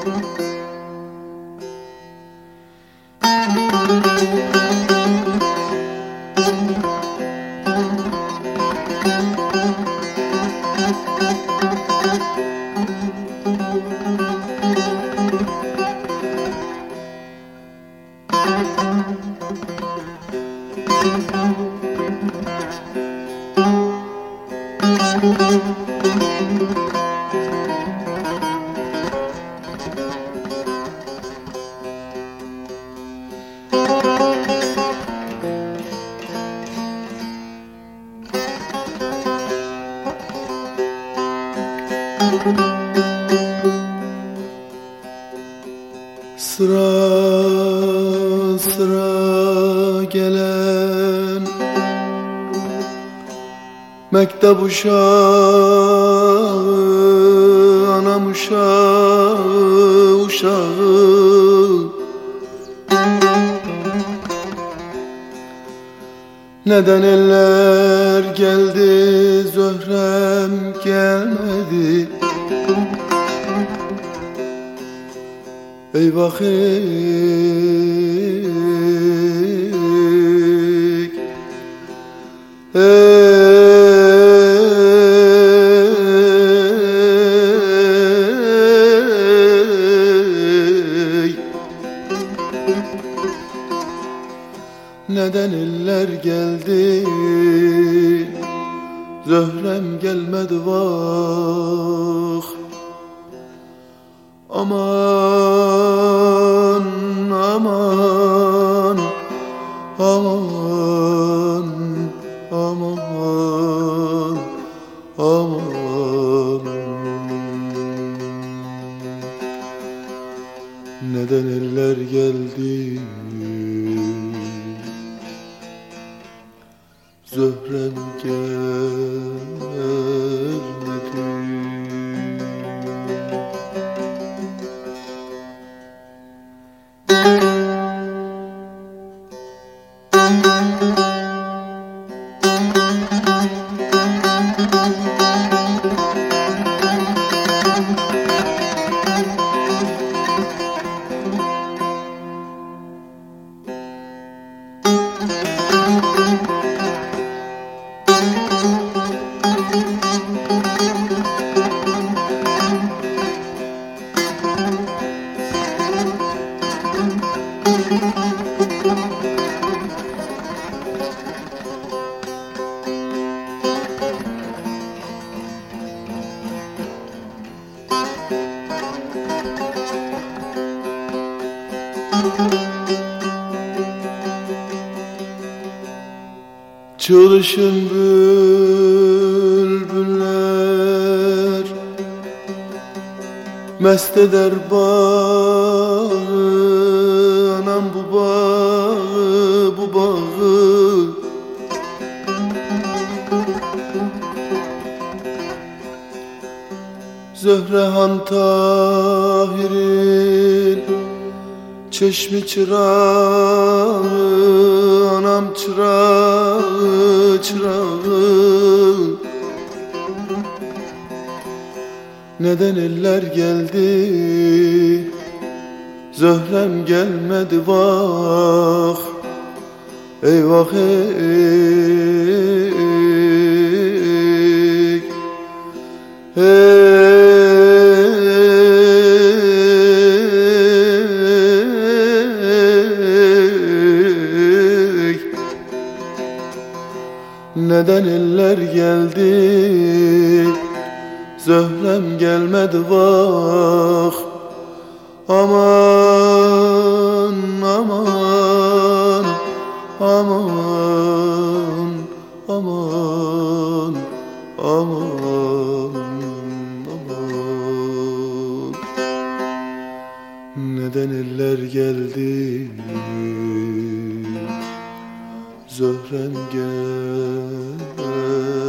Sıra sıra gelen mektep uşağı, anam uşağı, uşağı. Neden eller geldi, Zöhrem gelmedi? Eyvah neden eller geldi, Zöhrem gelmedi vah. Aman, aman, aman, aman, aman. Neden eller geldi, Zöhrem gelmedi? Çalışın bülbüller, mest eder bağı, anam bu bağı, bu bağı. Zöhrehan Tahir'in çeşmi çırağı, anam çırağı, çırağı. Neden eller geldi, Zöhrem gelmedi vah. Eyvah neden eller geldi, Zöhrem gelmedi vah. Aman, aman, aman, aman, aman, aman. Neden eller geldi, Zöhrem gelmedi?